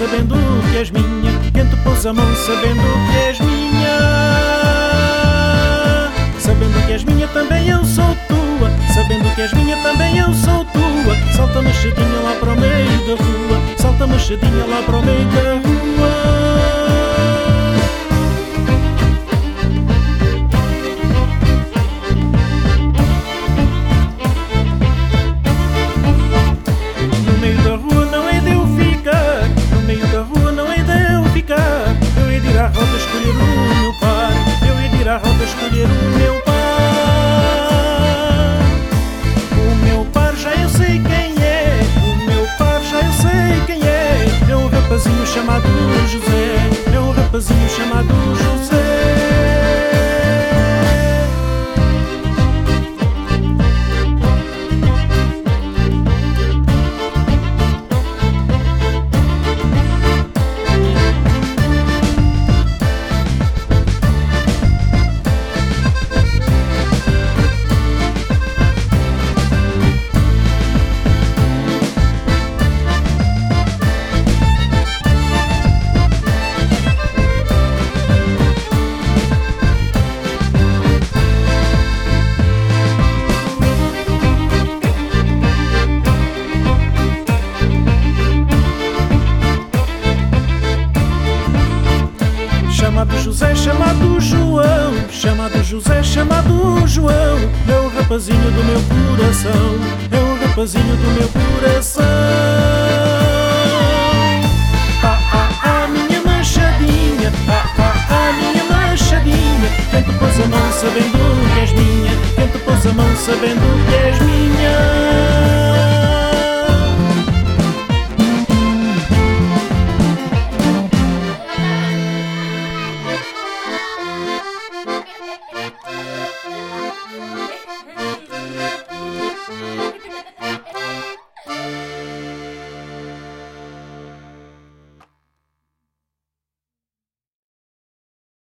sabendo que és minha. Quem te pôs a mão sabendo que és minha. Sabendo que és minha também eu sou tua. Sabendo que és minha também eu sou tua. Salta machadinha lá para o meio da rua. Salta machadinha lá para o meio da rua. Escolher o meu par, eu ia ir à roda escolher o meu par. O meu par já eu sei quem é, o meu par já eu sei quem é. É um rapazinho chamado José, é um rapazinho chamado José. Chamado José, chamado João, chamado José, chamado João. É o rapazinho do meu coração, é o rapazinho do meu coração.